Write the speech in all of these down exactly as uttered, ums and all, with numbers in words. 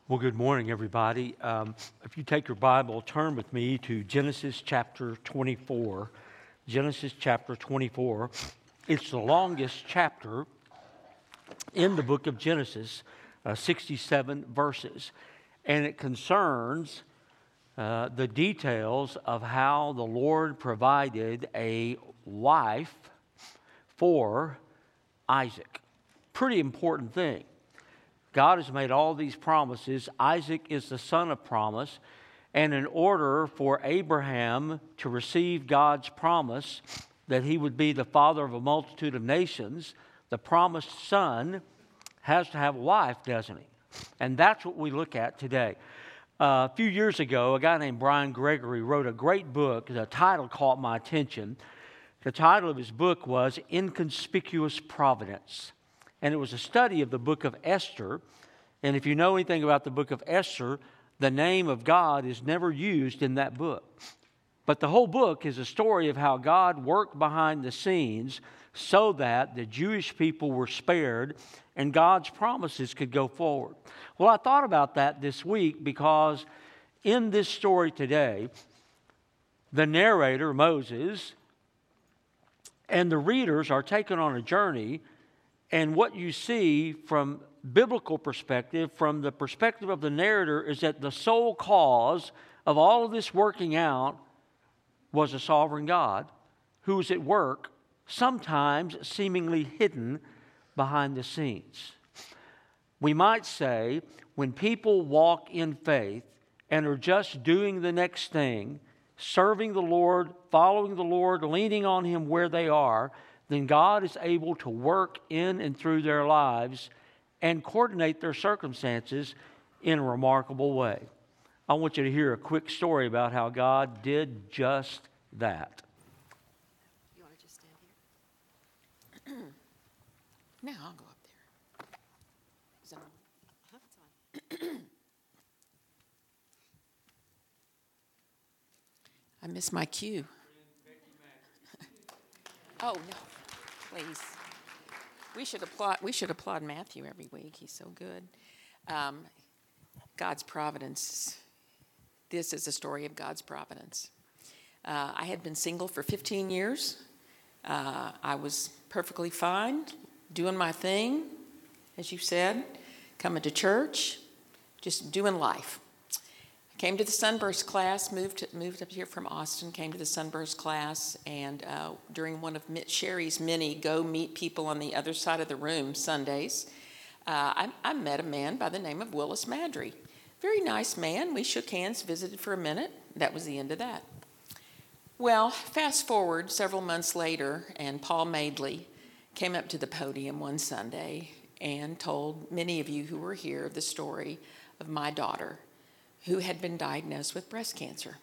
Well, good morning, everybody. Um, if you take your Bible, turn with me to Genesis chapter twenty-four. Genesis chapter twenty-four. It's the longest chapter in the book of Genesis, uh, sixty-seven verses. And it concerns uh, the details of how the Lord provided a wife for Isaac. Pretty important thing. God has made all these promises. Isaac is the son of promise. And in order for Abraham to receive God's promise that he would be the father of a multitude of nations, the promised son has to have a wife, doesn't he? And that's what we look at today. Uh, a few years ago, a guy named Brian Gregory wrote a great book. The title caught my attention. The title of his book was Inconspicuous Providence. And it was a study of the book of Esther. And if you know anything about the book of Esther, the name of God is never used in that book. But the whole book is a story of how God worked behind the scenes so that the Jewish people were spared and God's promises could go forward. Well, I thought about that this week because in this story today, the narrator, Moses, and the readers are taken on a journey. And what you see from biblical perspective, from the perspective of the narrator, is that the sole cause of all of this working out was a sovereign God who was at work, sometimes seemingly hidden behind the scenes. We might say when people walk in faith and are just doing the next thing, serving the Lord, following the Lord, leaning on Him where they are, then God is able to work in and through their lives and coordinate their circumstances in a remarkable way. I want you to hear a quick story about how God did just that. You want to just stand here? No, I'll go up there. Is that on? Uh-huh, it's on. I missed my cue. Oh, no, please. We should applaud, we should applaud Matthew every week. He's so good. Um, God's providence. This is a story of God's providence. Uh, I had been single for fifteen years. Uh, I was perfectly fine, doing my thing, as you said, coming to church, just doing life. Came to the Sunburst class, moved to, moved up here from Austin, came to the Sunburst class, and uh, during one of Sherry's many go meet people on the other side of the room Sundays, uh, I, I met a man by the name of Willis Madry. Very nice man. We shook hands, visited for a minute. That was the end of that. Well, fast forward several months later, and Paul Madeley came up to the podium one Sunday and told many of you who were here the story of my daughter, who had been diagnosed with breast cancer.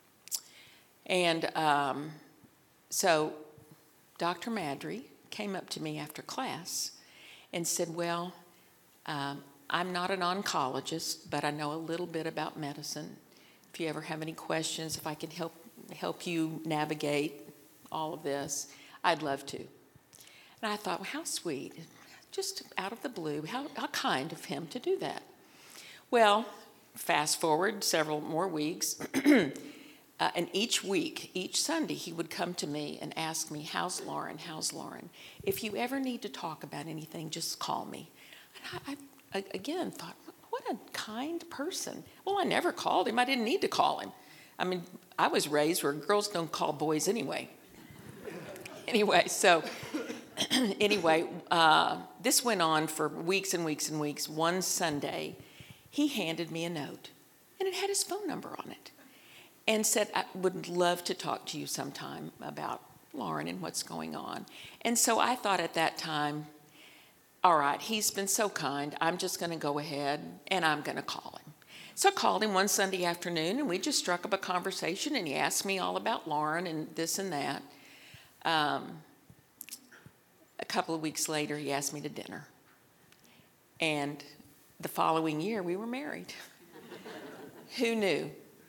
And um, so Doctor Madry came up to me after class and said, well, um, I'm not an oncologist, but I know a little bit about medicine. If you ever have any questions, if I can help help you navigate all of this, I'd love to. And I thought, well, how sweet, just out of the blue, how, how kind of him to do that. Well, fast forward several more weeks, uh, and each week, each Sunday, he would come to me and ask me, how's Lauren, how's Lauren? If you ever need to talk about anything, just call me. And I, I again thought, what a kind person. Well, I never called him. I didn't need to call him. I mean, I was raised where girls don't call boys anyway. Anyway, so anyway, uh, this went on for weeks and weeks and weeks. One Sunday, he handed me a note, and it had his phone number on it, and said, I would love to talk to you sometime about Lauren and what's going on. And so I thought at that time, all right, he's been so kind, I'm just going to go ahead, and I'm going to call him. So I called him one Sunday afternoon, and we just struck up a conversation, and he asked me all about Lauren and this and that. Um, a couple of weeks later, he asked me to dinner. And the following year, we were married. Who knew?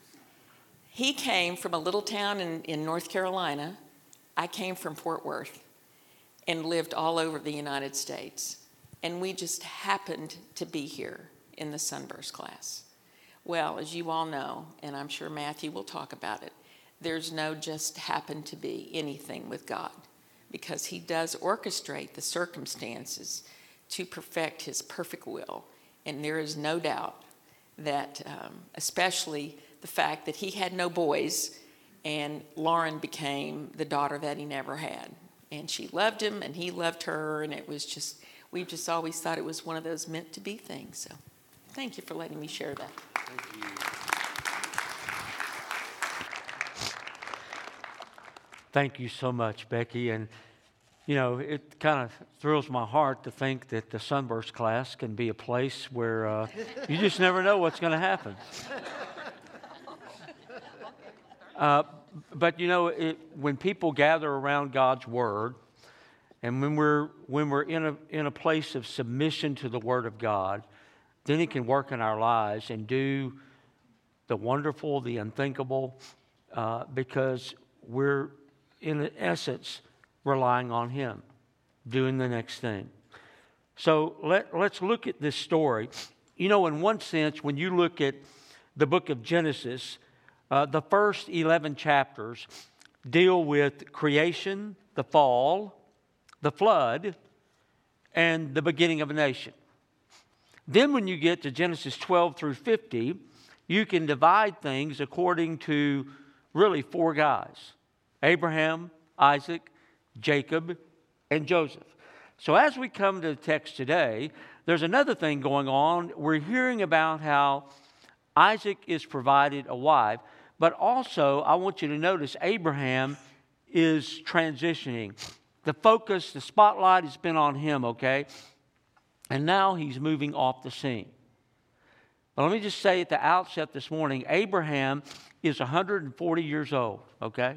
He came from a little town in, in North Carolina. I came from Fort Worth and lived all over the United States. And we just happened to be here in the Sunburst class? Well, as you all know, and I'm sure Matthew will talk about it, there's no just happen to be anything with God, because he does orchestrate the circumstances to perfect his perfect will. And there is no doubt that, um, especially the fact that he had no boys, and Lauren became the daughter that he never had. And she loved him, and he loved her, and it was just, we just always thought it was one of those meant to be things. So thank you for letting me share that. Thank you. Thank you so much, Becky. And, you know, it kind of thrills my heart to think that the Sunburst class can be a place where uh, you just never know what's going to happen. Uh, but, you know, it, when people gather around God's Word, and when we're, when we're in, a, in a place of submission to the Word of God, then He can work in our lives and do the wonderful, the unthinkable, uh, because we're, in essence, relying on Him, doing the next thing. So let, let's look at this story. You know, in one sense, when you look at the book of Genesis, uh, the first eleven chapters deal with creation, the fall, the flood, and the beginning of a nation. Then when you get to Genesis twelve through fifty, you can divide things according to really four guys: Abraham, Isaac, Jacob, and Joseph. So as we come to the text today, there's another thing going on. We're hearing about how Isaac is provided a wife, but also I want you to notice Abraham is transitioning. The focus, the spotlight has been on him, okay? And now he's moving off the scene. But let me just say at the outset this morning, Abraham is one hundred forty years old, okay?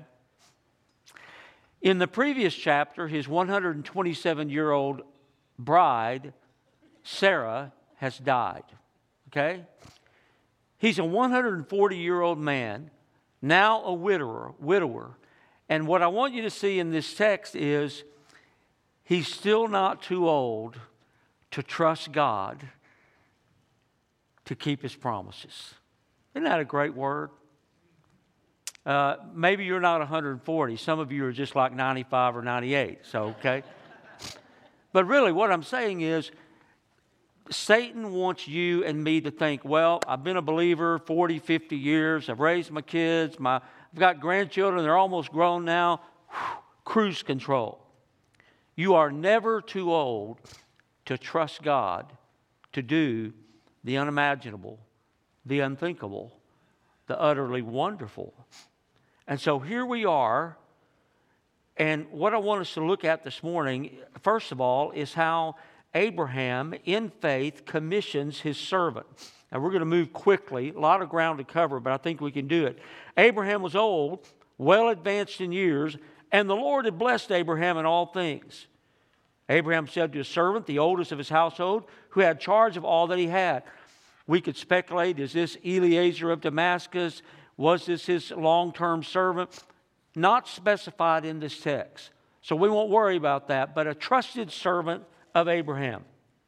In the previous chapter, his one hundred twenty-seven-year-old bride, Sarah, has died, okay? He's a one hundred forty-year-old man, now a widower, widower. And what I want you to see in this text is he's still not too old to trust God to keep His promises. Isn't that a great word? Uh, maybe you're not one hundred forty. Some of you are just like ninety-five or ninety-eight, so okay. But really what I'm saying is Satan wants you and me to think, well, I've been a believer forty, fifty years. I've raised my kids. My, I've got grandchildren. They're almost grown now. Whew, cruise control. You are never too old to trust God to do the unimaginable, the unthinkable, the utterly wonderful. And so here we are. And what I want us to look at this morning, first of all, is how Abraham, in faith, commissions his servant. Now, we're going to move quickly, a lot of ground to cover, but I think we can do it. Abraham was old, well advanced in years, and the Lord had blessed Abraham in all things. Abraham said to his servant, the oldest of his household, who had charge of all that he had. We could speculate, is this Eliezer of Damascus? Was this his long-term servant? Not specified in this text. So we won't worry about that, but a trusted servant of Abraham.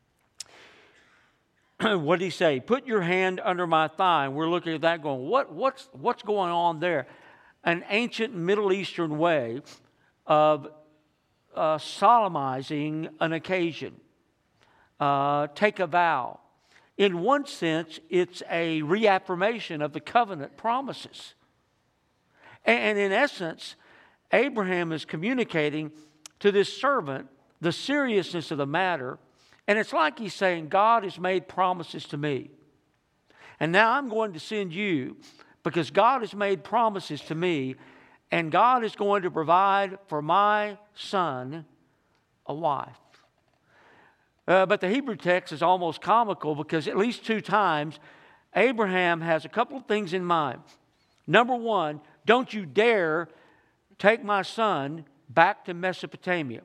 What did he say? Put your hand under my thigh. And we're looking at that going, what, what's, what's going on there? An ancient Middle Eastern way of uh, solemnizing an occasion. Uh, take a vow. In one sense, it's a reaffirmation of the covenant promises. And in essence, Abraham is communicating to this servant the seriousness of the matter. And it's like he's saying, God has made promises to me. And now I'm going to send you because God has made promises to me. And God is going to provide for my son a wife. Uh, but the Hebrew text is almost comical because at least two times Abraham has a couple of things in mind. Number one, don't you dare take my son back to Mesopotamia.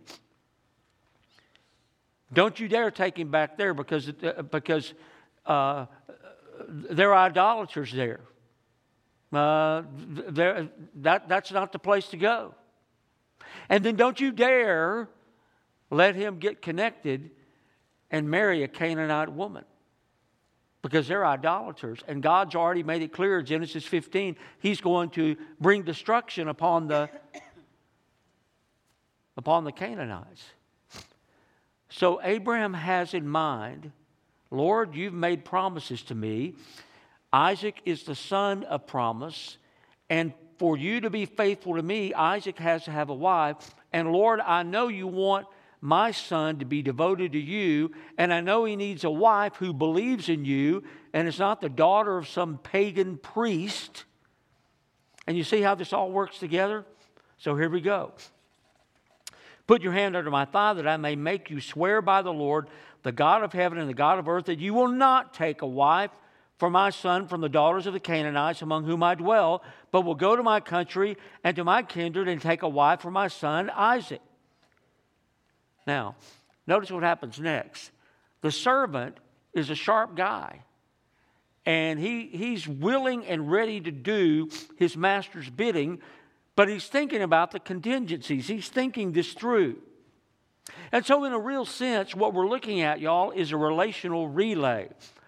Don't you dare take him back there because, uh, because uh, there are idolaters there. Uh, there that, that's not the place to go. And then don't you dare let him get connected and marry a Canaanite woman. because they're idolaters. And God's already made it clear in Genesis fifteen, He's going to bring destruction upon the, upon the Canaanites. So Abraham has in mind, Lord, you've made promises to me. Isaac is the son of promise. And for you to be faithful to me, Isaac has to have a wife. And Lord, I know you want my son to be devoted to you, and I know he needs a wife who believes in you, and it's not the daughter of some pagan priest. And you see how this all works together? So here we go. Put your hand under my thigh that I may make you swear by the Lord, the God of heaven and the God of earth, that you will not take a wife for my son from the daughters of the Canaanites among whom I dwell, but will go to my country and to my kindred and take a wife for my son Isaac. Now, notice what happens next. The servant is a sharp guy, and he, he's willing and ready to do his master's bidding, but he's thinking about the contingencies. He's thinking this through. And so in a real sense, what we're looking at, y'all, is a relational relay.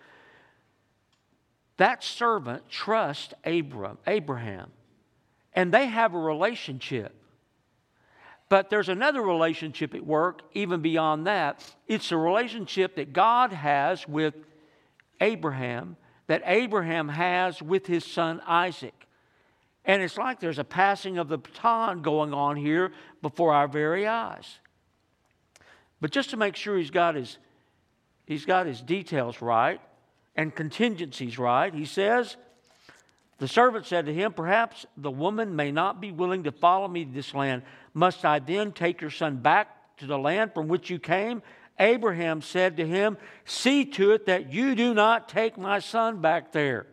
That servant trusts Abram, Abraham, and they have a relationship. But there's another relationship at work, even beyond that. It's a relationship that God has with Abraham, that Abraham has with his son Isaac. And it's like there's a passing of the baton going on here before our very eyes. But just to make sure he's got his, he's got his details right and contingencies right, he says, the servant said to him, perhaps the woman may not be willing to follow me to this land. Must I then take your son back to the land from which you came? Abraham said to him, see to it that you do not take my son back there.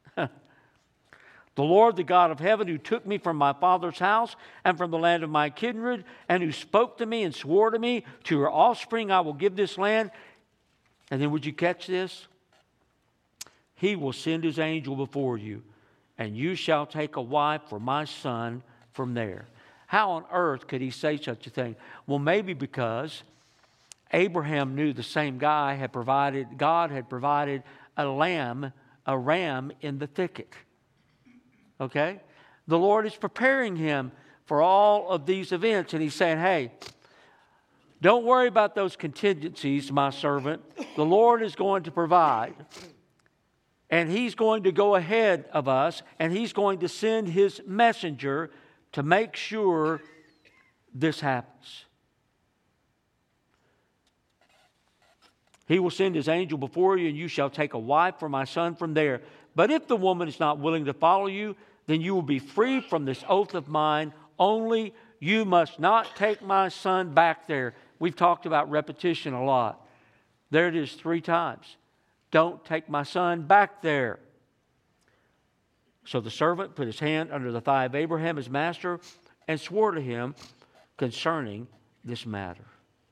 The Lord, the God of heaven, who took me from my father's house and from the land of my kindred, and who spoke to me and swore to me, to your offspring I will give this land. And then would you catch this? He will send his angel before you, and you shall take a wife for my son from there. How on earth could he say such a thing? Well, maybe because Abraham knew the same guy had provided, God had provided a lamb, a ram in the thicket. Okay? The Lord is preparing him for all of these events, and he's saying, hey, don't worry about those contingencies, my servant. The Lord is going to provide. And he's going to go ahead of us, and he's going to send his messenger to make sure this happens. He will send his angel before you, and you shall take a wife for my son from there. But if the woman is not willing to follow you, then you will be free from this oath of mine. Only you must not take my son back there. We've talked about repetition a lot. There it is three times. Don't take my son back there. So the servant put his hand under the thigh of Abraham, his master, and swore to him concerning this matter.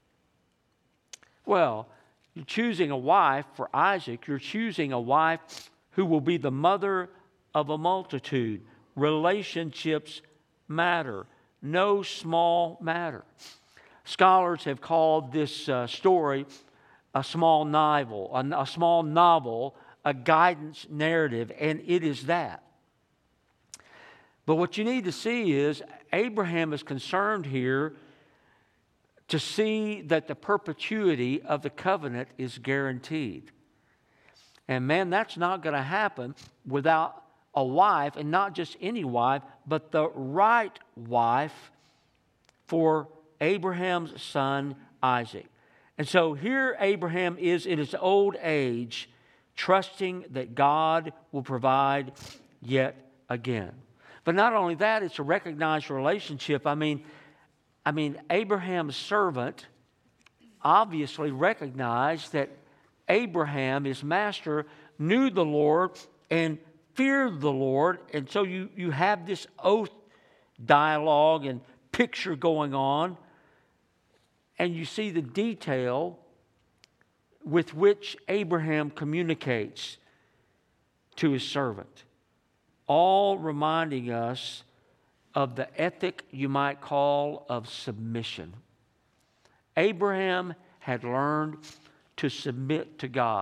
Well, you're choosing a wife for Isaac. You're choosing a wife who will be the mother of a multitude. Relationships matter. No small matter. Scholars have called this uh, story a small novel, a, a small novel, a guidance narrative, and it is that. But what you need to see is Abraham is concerned here to see that the perpetuity of the covenant is guaranteed. And man, that's not going to happen without a wife, and not just any wife, but the right wife for Abraham's son Isaac. And so here Abraham is in his old age, trusting that God will provide yet again. But not only that, it's a recognized relationship. I mean, I mean, Abraham's servant obviously recognized that Abraham, his master, knew the Lord and feared the Lord. And so you, you have this oath dialogue and picture going on. And you see the detail with which Abraham communicates to his servant. All reminding us of the ethic you might call of submission. Abraham had learned to submit to God.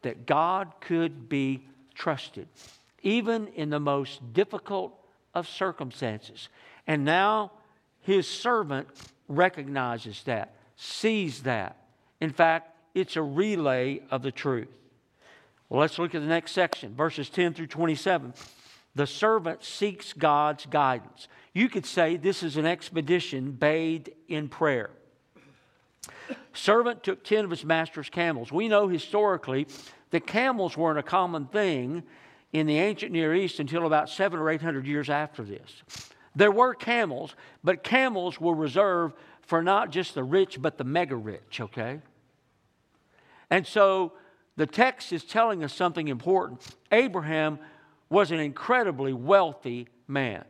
that God could be trusted, even in the most difficult of circumstances. And now his servant recognizes that, sees that. In fact, it's a relay of the truth. Well, let's look at the next section, verses ten through twenty-seven. The servant seeks God's guidance. You could say this is an expedition bathed in prayer. Servant took ten of his master's camels. We know historically that camels weren't a common thing in the ancient Near East until about seven or eight hundred years after this. There were camels, but camels were reserved for not just the rich, but the mega rich, okay? And so the text is telling us something important. Abraham was an incredibly wealthy man.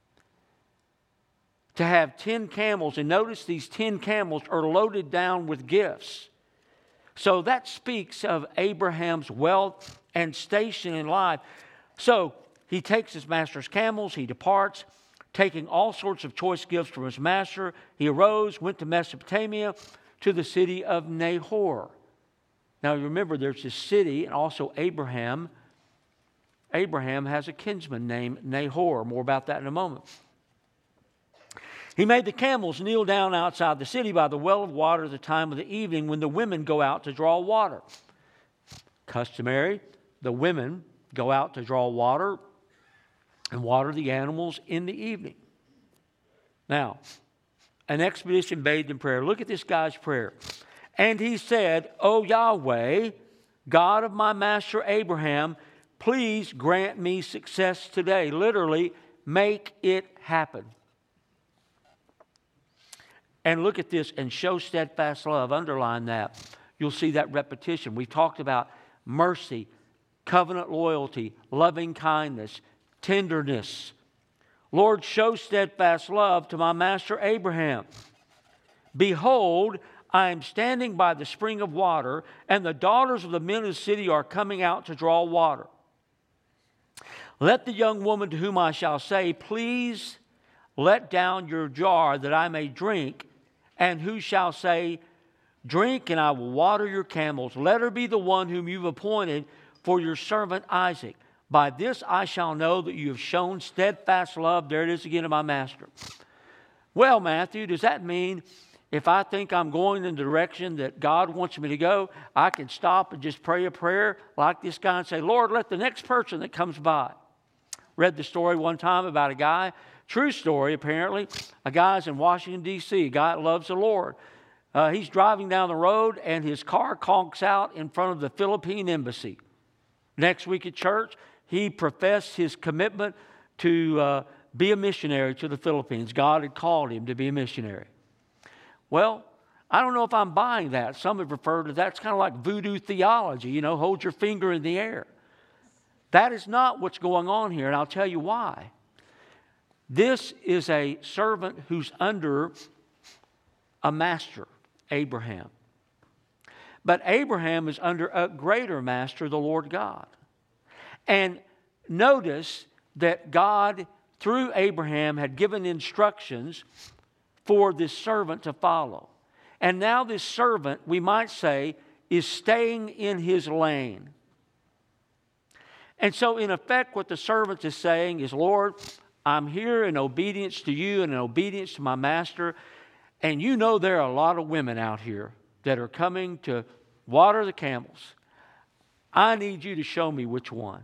To have ten camels, and notice these ten camels are loaded down with gifts. So that speaks of Abraham's wealth and station in life. So he takes his master's camels, he departs, taking all sorts of choice gifts from his master. He arose, went to Mesopotamia, to the city of Nahor. Now remember, there's this city, and also Abraham. Abraham has a kinsman named Nahor. More about that in a moment. He made the camels kneel down outside the city by the well of water at the time of the evening when the women go out to draw water. Customary, the women go out to draw water and water the animals in the evening. Now, an expedition bathed in prayer. Look at this guy's prayer. And he said, O Yahweh, God of my master Abraham, please grant me success today. Literally, make it happen. And look at this, and show steadfast love. Underline that. You'll see that repetition. We've talked about mercy, covenant loyalty, loving kindness, tenderness. Lord, show steadfast love to my master Abraham. Behold, I am standing by the spring of water, and the daughters of the men of the city are coming out to draw water. Let the young woman to whom I shall say, please let down your jar that I may drink, and who shall say, drink, and I will water your camels. Let her be the one whom you've appointed for your servant Isaac. By this I shall know that you have shown steadfast love. There it is again of my master. Well, Matthew, does that mean if I think I'm going in the direction that God wants me to go, I can stop and just pray a prayer like this guy and say, Lord, let the next person that comes by. Read the story one time about a guy. True story, apparently. A guy's in Washington, D C A guy that loves the Lord. Uh, he's driving down the road, and his car conks out in front of the Philippine embassy. Next week at church, he professed his commitment to uh, be a missionary to the Philippines. God had called him to be a missionary. Well, I don't know if I'm buying that. Some have referred to that. It's kind of like voodoo theology, you know, hold your finger in the air. That is not what's going on here, and I'll tell you why. This is a servant who's under a master, Abraham. But Abraham is under a greater master, the Lord God. And notice that God, through Abraham, had given instructions for this servant to follow. And now this servant, we might say, is staying in his lane. And so in effect, what the servant is saying is, Lord, I'm here in obedience to you and in obedience to my master. And you know there are a lot of women out here that are coming to water the camels. I need you to show me which one.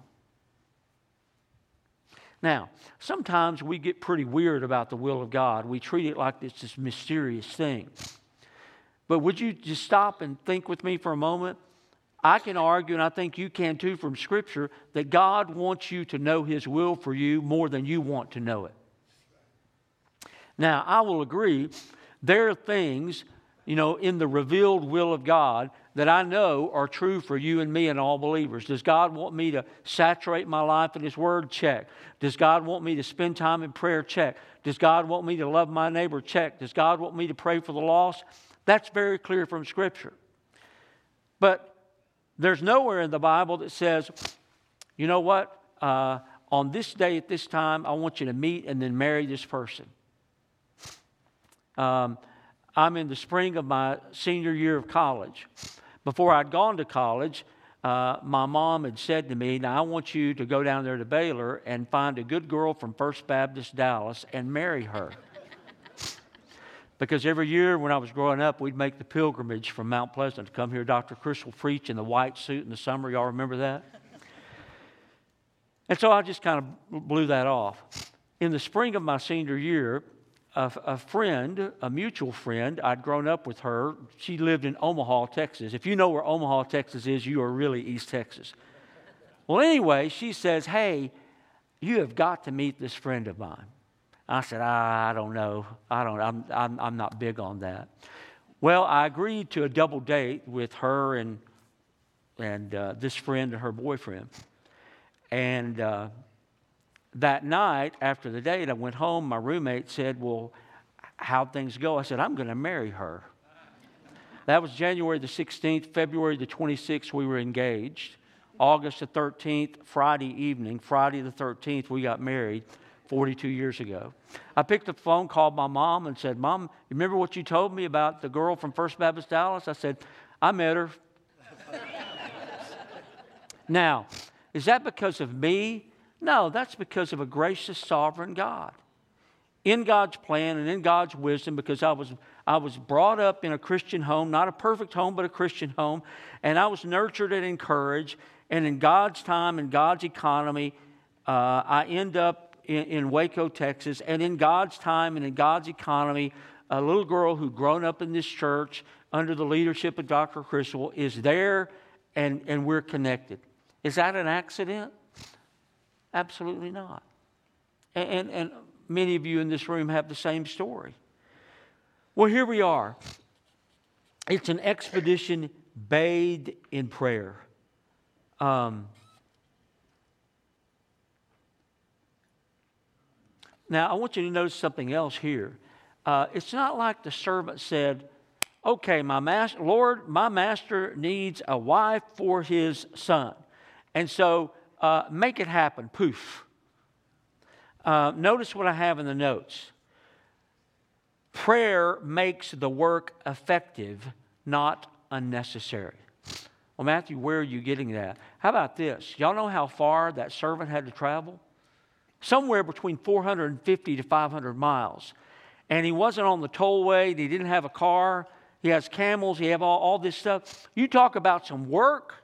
Now, sometimes we get pretty weird about the will of God. We treat it like it's this mysterious thing. But would you just stop and think with me for a moment? I can argue, and I think you can too from Scripture, that God wants you to know His will for you more than you want to know it. Now, I will agree, there are things, you know, in the revealed will of God that I know are true for you and me and all believers. Does God want me to saturate my life in His Word? Check. Does God want me to spend time in prayer? Check. Does God want me to love my neighbor? Check. Does God want me to pray for the lost? That's very clear from Scripture. But there's nowhere in the Bible that says, you know what, uh, on this day at this time, I want you to meet and then marry this person. Um, I'm in the spring of my senior year of college. Before I'd gone to college, uh, my mom had said to me, now I want you to go down there to Baylor and find a good girl from First Baptist Dallas and marry her. Because every year when I was growing up, we'd make the pilgrimage from Mount Pleasant to come hear Doctor Chris will preach in the white suit in the summer. Y'all remember that? And so I just kind of blew that off. In the spring of my senior year, a, a friend, a mutual friend, I'd grown up with her. She lived in Omaha, Texas. If you know where Omaha, Texas is, you are really East Texas. Well, anyway, she says, hey, you have got to meet this friend of mine. I said, I don't know. I don't. I'm, I'm, I'm not big on that. Well, I agreed to a double date with her and, and uh, this friend and her boyfriend. And uh, that night, after the date, I went home. My roommate said, well, how'd things go? I said, I'm going to marry her. That was January the sixteenth. February the twenty-sixth, we were engaged. August the thirteenth, Friday evening. Friday the thirteenth, we got married forty-two years ago. I picked up the phone, called my mom, and said, Mom, you remember what you told me about the girl from First Baptist Dallas? I said, I met her. Now, is that because of me? No, that's because of a gracious, sovereign God. In God's plan and in God's wisdom, because I was I was brought up in a Christian home, not a perfect home, but a Christian home, and I was nurtured and encouraged, and in God's time and God's economy, uh, I end up in, in Waco, Texas, and in God's time and in God's economy, a little girl who'd grown up in this church under the leadership of Doctor Criswell is there, and, and we're connected. Is that an accident? Absolutely not. And, and, and many of you in this room have the same story. Well, here we are. It's an expedition bathed in prayer. Um, now, I want you to notice something else here. Uh, it's not like the servant said, okay, my master, Lord, my master needs a wife for his son. And so, uh, make it happen. Poof. Uh, notice what I have in the notes. Prayer makes the work effective, not unnecessary. Well, Matthew, where are you getting that? How about this? Y'all know how far that servant had to travel? Somewhere between four hundred fifty to five hundred miles. And he wasn't on the tollway. He didn't have a car. He has camels. He have all, all this stuff. You talk about some work.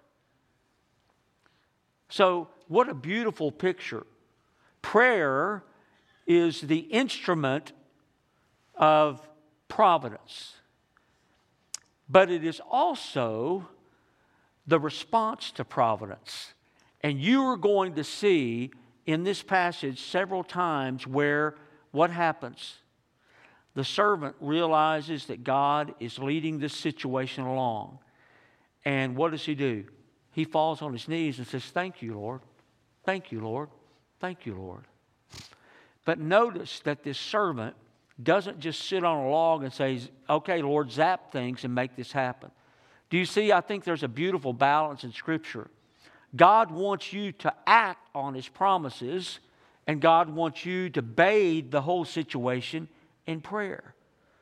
So, what a beautiful picture. Prayer is the instrument of providence. But it is also the response to providence. And you are going to see in this passage several times where what happens? The servant realizes that God is leading this situation along. And what does he do? He falls on his knees and says, thank you, Lord. Thank you, Lord. Thank you, Lord. But notice that this servant doesn't just sit on a log and say, okay, Lord, zap things and make this happen. Do you see? I think there's a beautiful balance in Scripture. God wants you to act on His promises, and God wants you to bathe the whole situation in prayer.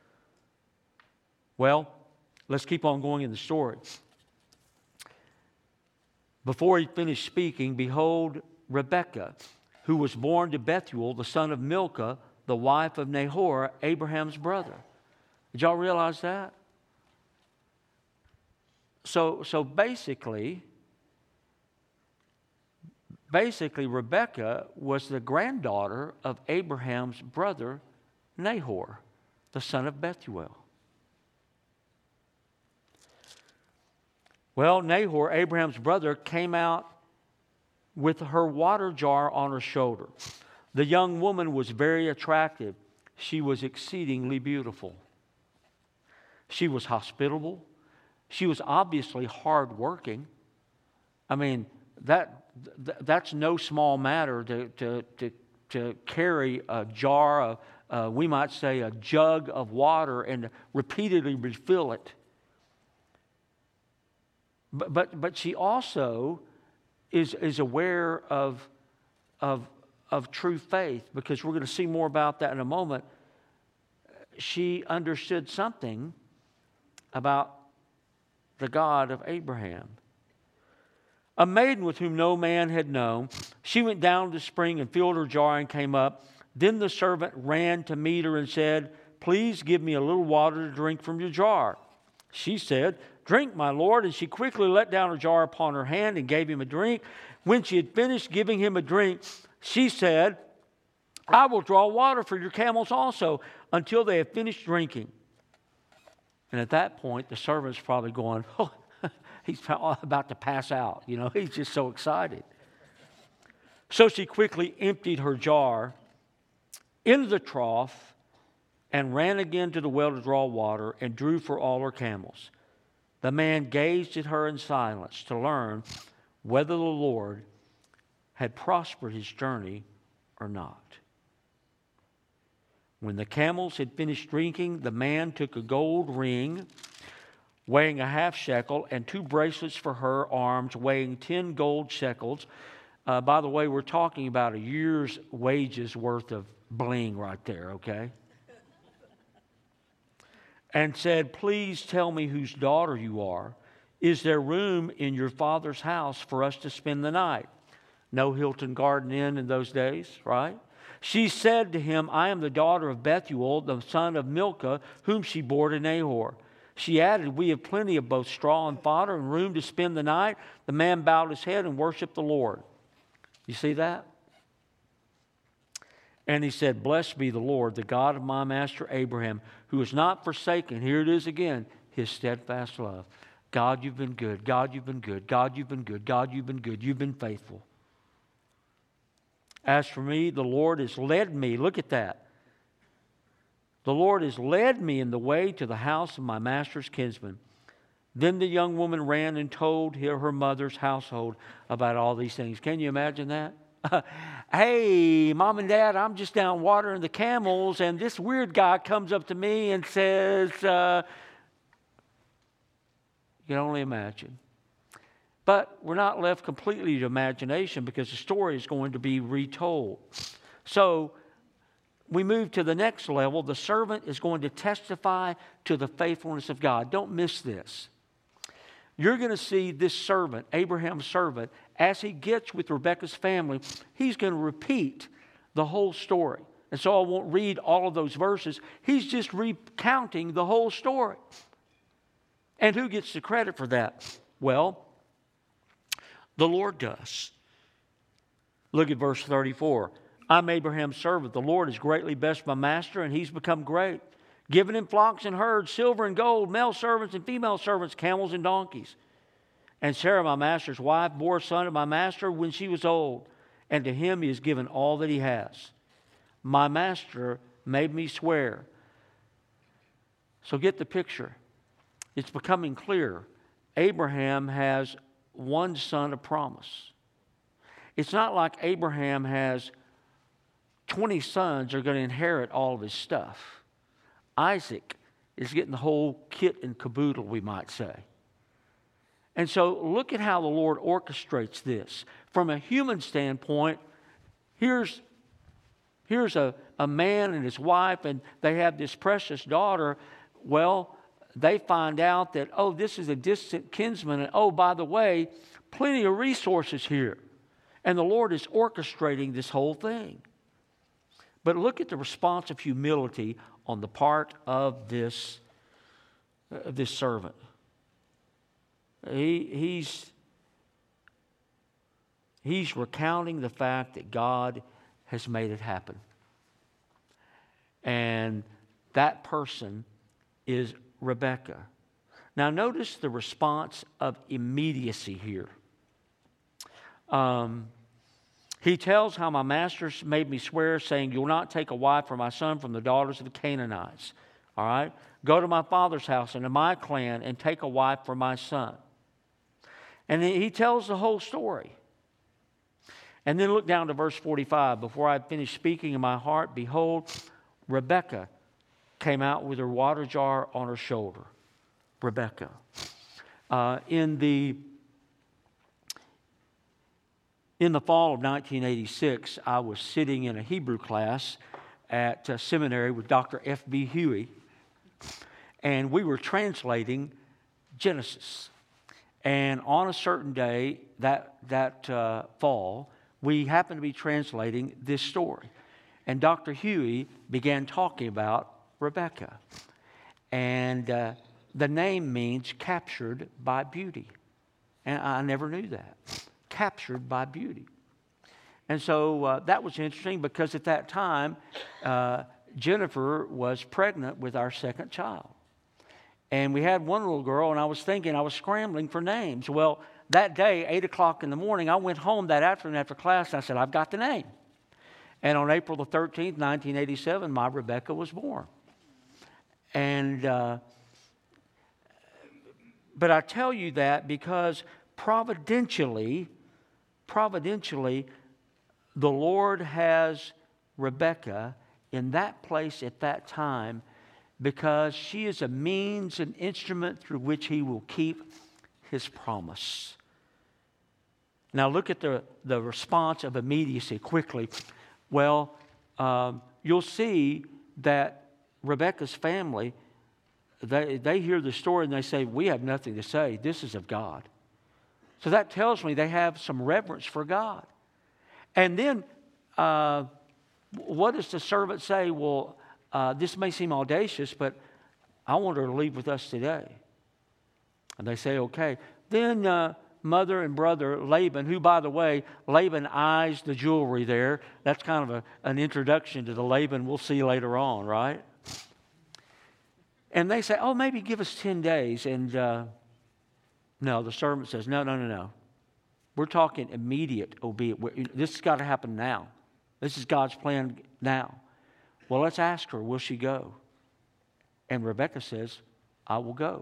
Well, let's keep on going in the story. Before he finished speaking, behold, Rebekah, who was born to Bethuel, the son of Milcah, the wife of Nahor, Abraham's brother. Did y'all realize that? So, so basically, basically, Rebekah was the granddaughter of Abraham's brother, Nahor, the son of Bethuel. Well, Nahor, Abraham's brother, came out with her water jar on her shoulder. The young woman was very attractive. She was exceedingly beautiful. She was hospitable. She was obviously hardworking. I mean, that that's no small matter to to to, to carry a jar of, uh, we might say, a jug of water and repeatedly refill it. But but but she also is is aware of of of true faith, because we're going to see more about that in a moment. She understood something about the God of Abraham. a maiden with whom no man had known. She went down to the spring and filled her jar and came up. Then the servant ran to meet her and said, please give me a little water to drink from your jar. She said, drink, my lord. And she quickly let down her jar upon her hand and gave him a drink. When she had finished giving him a drink, she said, I will draw water for your camels also until they have finished drinking. And at that point, the servant's probably going, oh, he's about to pass out. You know, he's just so excited. So she quickly emptied her jar into the trough and ran again to the well to draw water and drew for all her camels. The man gazed at her in silence to learn whether the Lord had prospered his journey or not. When the camels had finished drinking, the man took a gold ring weighing a half shekel and two bracelets for her arms weighing ten gold shekels. Uh, by the way, we're talking about a year's wages worth of bling right there, okay? And said, please tell me whose daughter you are. Is there room in your father's house for us to spend the night? No Hilton Garden Inn in those days, right? She said to him, I am the daughter of Bethuel, the son of Milcah, whom she bore to Nahor. She added, we have plenty of both straw and fodder and room to spend the night. The man bowed his head and worshiped the Lord. You see that? And he said, blessed be the Lord, the God of my master Abraham, who has not forsaken, here it is again, his steadfast love. God, you've been good. God, you've been good. God, you've been good. God, you've been good. You've been faithful. As for me, the Lord has led me. Look at that. The Lord has led me in the way to the house of my master's kinsman. Then the young woman ran and told her mother's household about all these things. Can you imagine that? Hey, Mom and Dad, I'm just down watering the camels, and this weird guy comes up to me and says, uh, you can only imagine. But we're not left completely to imagination because the story is going to be retold. So we move to the next level. The servant is going to testify to the faithfulness of God. Don't miss this. You're going to see this servant, Abraham's servant, as he gets with Rebekah's family, he's going to repeat the whole story. And so I won't read all of those verses. He's just recounting the whole story. And who gets the credit for that? Well, the Lord does. Look at verse thirty-four. I'm Abraham's servant. The Lord has greatly blessed my master, and he's become great, giving him flocks and herds, silver and gold, male servants and female servants, camels and donkeys. And Sarah, my master's wife, bore a son to my master when she was old, and to him he has given all that he has. My master made me swear. So get the picture. It's becoming clear. Abraham has one son of promise. It's not like Abraham has twenty sons who are going to inherit all of his stuff. Isaac is getting the whole kit and caboodle, we might say. And so look at how the Lord orchestrates this. From a human standpoint, here's, here's a, a man and his wife, and they have this precious daughter. Well, they find out that, oh, this is a distant kinsman, and oh, by the way, plenty of resources here. And the Lord is orchestrating this whole thing. But look at the response of humility on the part of this, uh, this servant. He, he's, he's recounting the fact that God has made it happen. And that person is Rebekah. Now notice the response of immediacy here. Um, he tells how my master made me swear, saying, you'll not take a wife for my son from the daughters of the Canaanites. All right? Go to my father's house and to my clan and take a wife for my son. And he tells the whole story. And then look down to verse forty-five. Before I had finished speaking in my heart, behold, Rebekah came out with her water jar on her shoulder. Rebekah. Uh, in the in the fall of nineteen eighty-six, I was sitting in a Hebrew class at uh, seminary with Doctor F B Huey, and we were translating Genesis. And on a certain day, that, that uh, fall, we happened to be translating this story. And Doctor Huey began talking about Rebecca. And uh, the name means captured by beauty. And I never knew that. Captured by beauty. And so uh, that was interesting because at that time, uh, Jennifer was pregnant with our second child. And we had one little girl, and I was thinking, I was scrambling for names. Well, that day, eight o'clock in the morning, I went home that afternoon after class, and I said, I've got the name. And on April the thirteenth, nineteen eighty-seven, my Rebecca was born. And, uh, but I tell you that because providentially, providentially, the Lord has Rebecca in that place at that time because she is a means and instrument through which He will keep His promise. Now look at the, the response of immediacy quickly. Well, um, you'll see that Rebecca's family, they, they hear the story and they say, we have nothing to say. This is of God. So that tells me they have some reverence for God. And then, uh, what does the servant say? Well, uh, this may seem audacious, but I want her to leave with us today. And they say, okay. Then uh, mother and brother Laban, who, by the way, Laban eyes the jewelry there. That's kind of a, an introduction to the Laban we'll see later on, right? And they say, oh, maybe give us ten days. And uh, no, the servant says, no, no, no, no. We're talking immediate obedience. This has got to happen now. This is God's plan now. Well, let's ask her, will she go? And Rebecca says, I will go.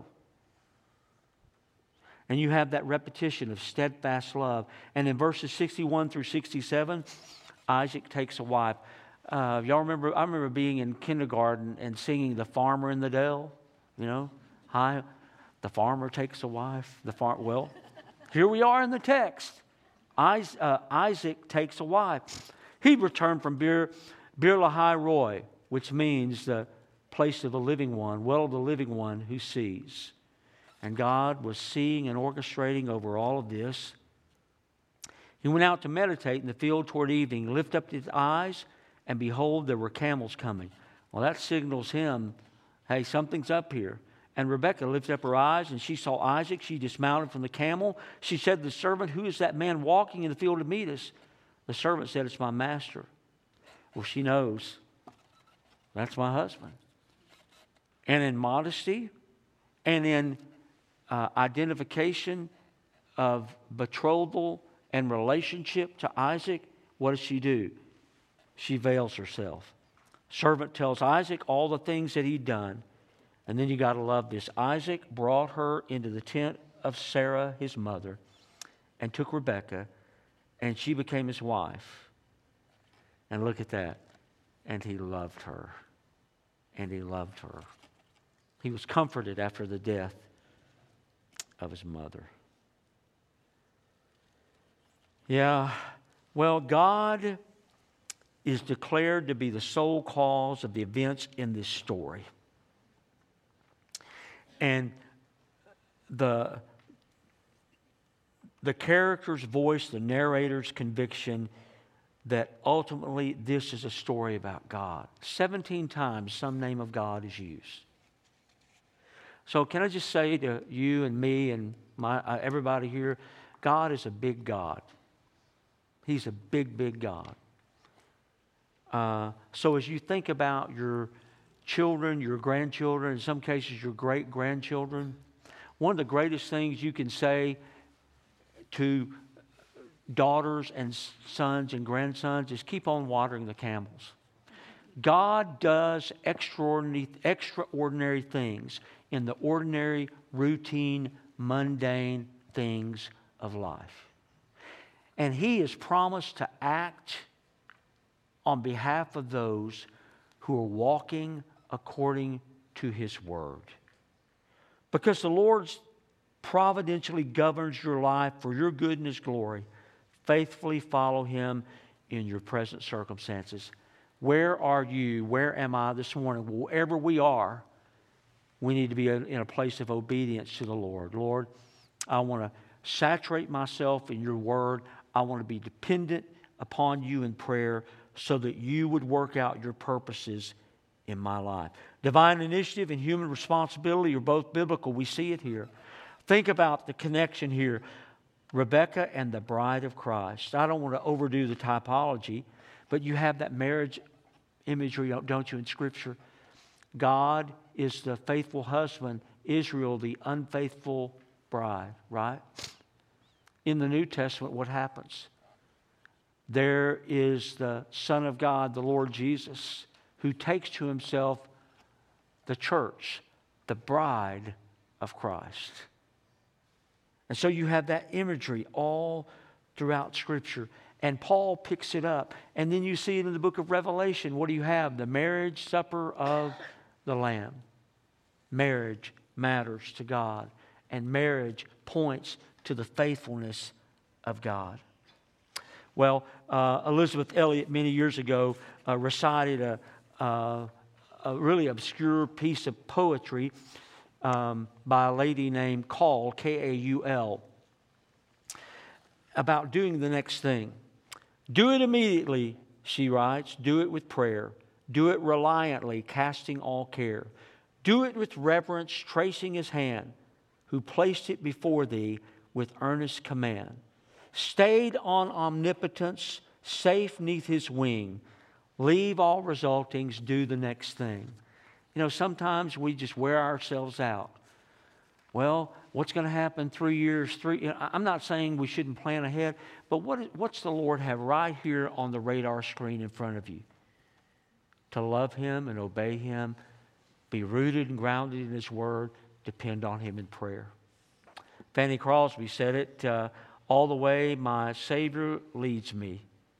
And you have that repetition of steadfast love. And in verses sixty-one through sixty-seven, Isaac takes a wife. Uh, y'all remember, I remember being in kindergarten and singing The Farmer in the Dell. You know, hi, the farmer takes a wife. The far, well, here we are in the text. Isaac takes a wife. He returned from Bir, Bir Lahai Roi, which means the place of the living one, well of the living one who sees. And God was seeing and orchestrating over all of this. He went out to meditate in the field toward evening, lift up his eyes, and behold, there were camels coming. Well, that signals him, hey, something's up here. And Rebekah lifted up her eyes, and she saw Isaac. She dismounted from the camel. She said to the servant, who is that man walking in the field to meet us? The servant said, it's my master. Well, she knows, that's my husband. And in modesty and in uh, identification of betrothal and relationship to Isaac, what does she do? She veils herself. Servant tells Isaac all the things that he'd done. And then you got to love this. Isaac brought her into the tent of Sarah, his mother, and took Rebekah, and she became his wife. And look at that. And he loved her. And he loved her. He was comforted after the death of his mother. Yeah, well, God is declared to be the sole cause of the events in this story. And the, the character's voice, the narrator's conviction that ultimately this is a story about God. seventeen times some name of God is used. So can I just say to you and me and my, uh, everybody here, God is a big God. He's a big, big God. Uh, so as you think about your children, your grandchildren, in some cases your great-grandchildren, one of the greatest things you can say to daughters and sons and grandsons is keep on watering the camels. God does extraordinary, extraordinary things in the ordinary, routine, mundane things of life. And He has promised to act on behalf of those who are walking according to His Word. Because the Lord providentially governs your life for your good and His glory. Faithfully follow Him in your present circumstances. Where are you? Where am I this morning? Wherever we are, we need to be in a place of obedience to the Lord. Lord, I want to saturate myself in your word. I want to be dependent upon you in prayer so that you would work out your purposes in my life. Divine initiative and human responsibility are both biblical. We see it here. Think about the connection here. Rebekah and the bride of Christ. I don't want to overdo the typology, but you have that marriage imagery, don't you, in Scripture? God is the faithful husband, Israel the unfaithful bride, right? In the New Testament, what happens? There is the Son of God, the Lord Jesus, who takes to himself the church, the bride of Christ. And so you have that imagery all throughout Scripture. And Paul picks it up. And then you see it in the book of Revelation. What do you have? The marriage supper of the Lamb. Marriage matters to God. And marriage points to the faithfulness of God. Well, uh, Elizabeth Elliot many years ago uh, recited a, uh, a really obscure piece of poetry um, by a lady named Kaul, K A U L, about doing the next thing. Do it immediately, she writes. Do it with prayer. Do it reliantly, casting all care. Do it with reverence, tracing his hand, who placed it before thee with earnest command. Stayed on omnipotence, safe neath his wing. Leave all resultings, do the next thing. You know, sometimes we just wear ourselves out. Well, what's going to happen three years, three... You know, I'm not saying we shouldn't plan ahead, but what, what's the Lord have right here on the radar screen in front of you? To love him and obey him, be rooted and grounded in his word, depend on him in prayer. Fanny Crosby said it, uh, all the way my Savior leads me.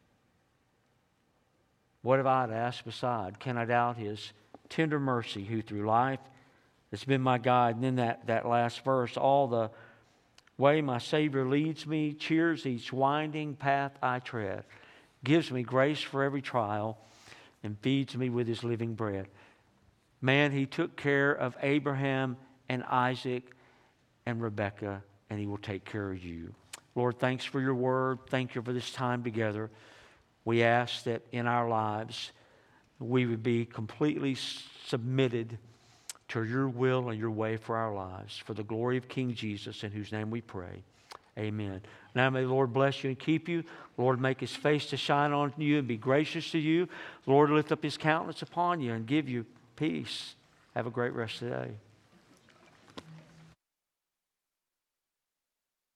What have I to ask beside? Can I doubt his tender mercy, who through life has been my guide? And then that, that last verse, all the way my Savior leads me, cheers each winding path I tread, gives me grace for every trial, and feeds me with his living bread. Man, he took care of Abraham and Isaac and Rebekah, and he will take care of you. Lord, thanks for your word. Thank you for this time together. We ask that in our lives we would be completely submitted to your will and your way for our lives. For the glory of King Jesus, in whose name we pray. Amen. Now may the Lord bless you and keep you. Lord, make his face to shine on you and be gracious to you. Lord, lift up his countenance upon you and give you peace. Have a great rest of the day.